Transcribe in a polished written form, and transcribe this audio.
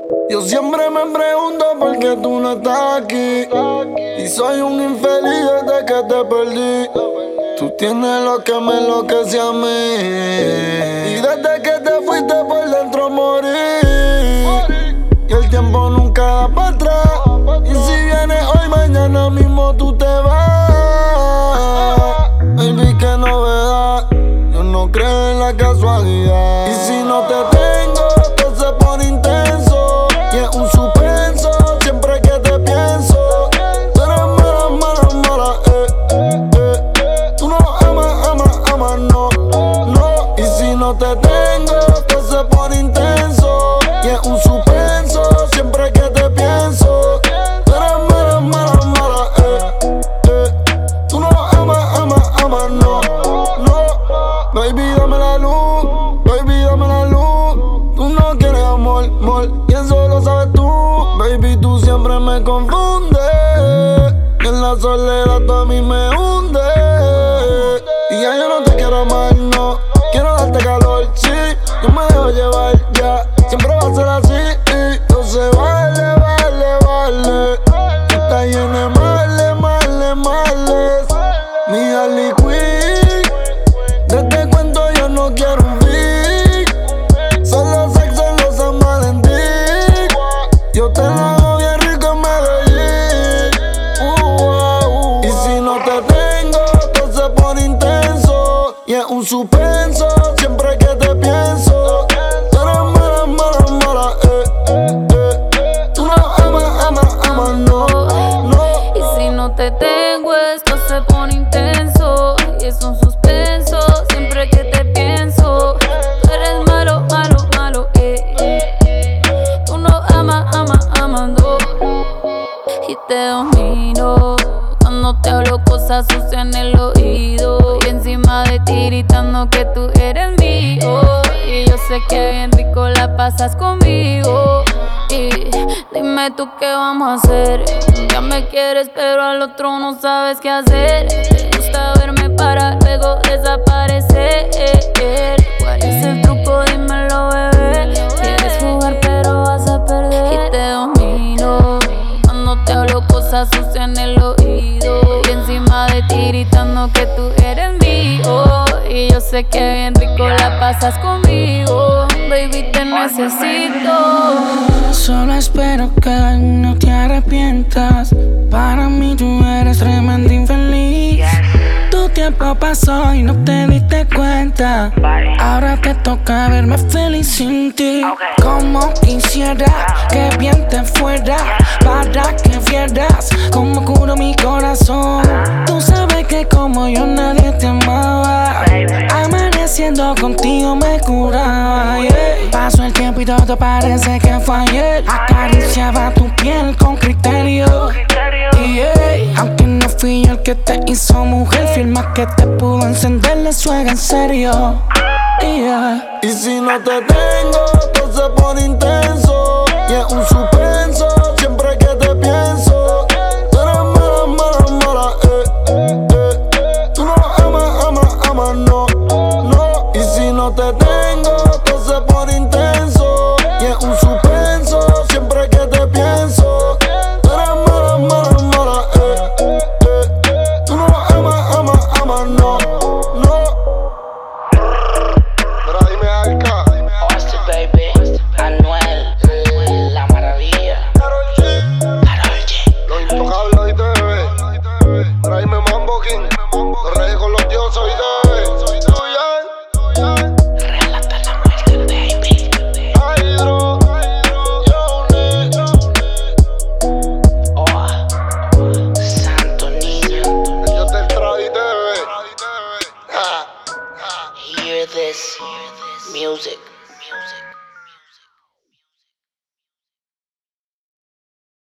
Yo siempre me pregunto por qué tú no estás aquí. Y soy un infeliz desde que te perdí. Tú tienes lo que me enloquece a mí. Y desde que te fuiste por dentro morí. Y el tiempo nunca da para atrás. Y si vienes hoy, mañana mismo tú te vas. Baby, qué novedad. Yo no creo en la casualidad. Y si no te tengo, todo se pone intenso. Y es un suspenso siempre que te pienso. Tú eres mala, mala, mala, Tú no amas, no, no. Y si no te tengo, todo se pone intenso. Y es un suspenso siempre que te pienso. Tú eres mala, mala, mala, Tú no amas, no, no. Baby, dame la luz, baby, dame la luz. Tú no quieres amor, amor, y eso lo sabes tú. Baby, tú siempre me confundes. Y en la soledad tú a mí me hunde. Y ya yo no te quiero amar, no. Quiero darte calor, sí. Yo me dejo llevar, ya. Siempre va a ser así. No se vale, vale, vale. Tú estás llena de males, males, males. Mi Harley Quinn. Desde cuento yo no quiero un beat. Solo sexo en los San Valentín. Yo te lo hago bien rico en Medellín. Y si no te tengo, todo se pone intenso. Y es un suspenso siempre que te pienso. Tú eres mala, mala, mala, Tú no amas, no, no. Y si no te tengo, esto se pone intenso. Y es un suspenso siempre que te pienso. Tú eres malo, malo, malo, Tú no amas, no. Y te domino cuando te hablo cosas sucias en el oído. Y encima de ti gritando que tú eres mío. Y yo sé que bien rico la pasas conmigo. Y dime tú qué vamos a hacer. Ya me quieres pero al otro no sabes qué hacer. Te gusta verme para luego desaparecer. ¿Cuál es el truco? Dímelo, bebé. Quieres jugar pero vas a perder. Y te domino cuando te hablo cosas sucias en el oído. Y encima de ti gritando que tú eres mío. Y yo sé que bien rico la pasas conmigo. Baby, te necesito. Solo espero que no te arrepientas. Para mí tú eres tremenda infeliz. Tu tiempo pasó y no te diste cuenta. Ahora te toca verme feliz sin ti. Como quisiera que bien te fuera, para que vieras cómo curo mi corazón. Tú sabes que como yo nadie te amaba. Amaneciendo contigo me curaba, Pasó el tiempo y todo parece que fue ayer. Acariciaba tu piel con criterio, aunque no fui yo el que te hizo mujer, firma que te pudo encender la suegra en serio. Y si no te tengo, todo se pone intenso. Y es un suspenso siempre que te pienso. Tú eres mala, mala, mala, Tú no amas, no, no. Y si no te tengo, todo se pone intenso. Y es un suspenso siempre que te pienso. Tú eres mala, mala, mala, Tú no amas, no, no. Pero dime Alca. Austin, baby. Anuel. La maravilla. Karol G. Los intocables, ¿oíste, bebé? Pero dime Mambo King. Los reyes con los dioses, ¿oíste, bebé? Relata la muerte, baby. Hydro, Johnny. Oh, santo niño. Yo te extradité, bebé. Hear this music.